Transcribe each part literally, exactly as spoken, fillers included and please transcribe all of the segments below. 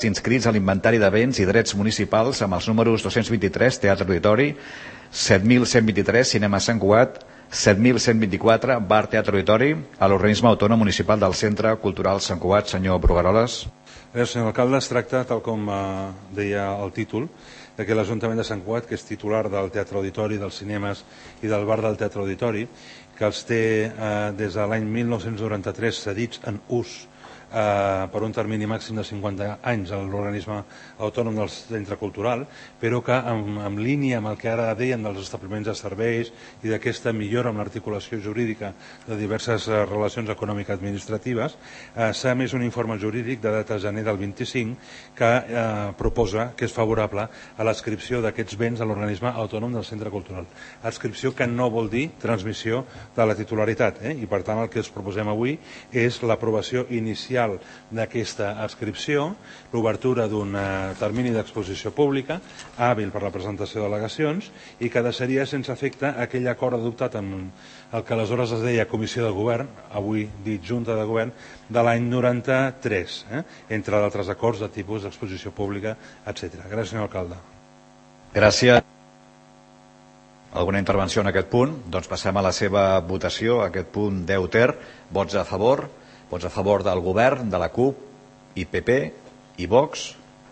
inscrits a l'inventari de béns i drets municipals amb els números dos-cents vint-i-tres Teatre Auditori, set mil cent vint-i-tres Cinema Sant Cugat, set mil cent vint-i-quatre Bar Teatre Auditori, a l'organisme autònom municipal del Centre Cultural Sant Cugat. Senyor Brugueroles. Gràcies, senyor alcalde. Es tracta, tal com eh, deia el títol, de que l'Ajuntament de Sant Cugat, que és titular del Teatre Auditori, dels cinemes i del bar del Teatre Auditori, que els té eh, des de l'any mil nou-cents noranta-tres cedits en ús eh, per un termini màxim de cinquanta anys a l'organisme autònom del Centre Cultural, però que en, en línia amb el que ara deien dels establiments de serveis i d'aquesta millora amb l'articulació jurídica de diverses eh, relacions econòmico-administratives, eh, s'ha emès un informe jurídic de data gener del vint-i-cinc que eh, proposa que és favorable a l'adscripció d'aquests béns a l'organisme autònom del Centre Cultural. Adscripció que no vol dir transmissió de la titularitat, eh? I per tant el que els proposem avui és l'aprovació inicial d'aquesta adscripció, l'obertura d'un termini d'exposició pública hàbil per la presentació d'al·legacions i que deixaria sense efecte aquell acord adoptat en el que aleshores es deia Comissió de Govern, avui dit Junta de Govern, de l'any noranta-tres, eh? entre d'altres acords de tipus d'exposició pública, etcètera. Gràcies, senyor alcalde. Gràcies. Alguna intervenció en aquest punt? Doncs passem a la seva votació, a aquest punt deu ter. Vots a favor? Vots a favor del govern, de la CUP, I P P i Vox.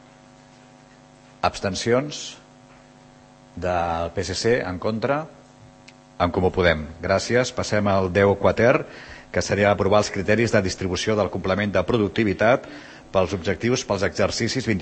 Abstencions del P S C en contra. En Comú Podem. Gràcies. Passem al deu quater, que seria aprovar els criteris de distribució del complement de productivitat pels objectius pels exercicis vint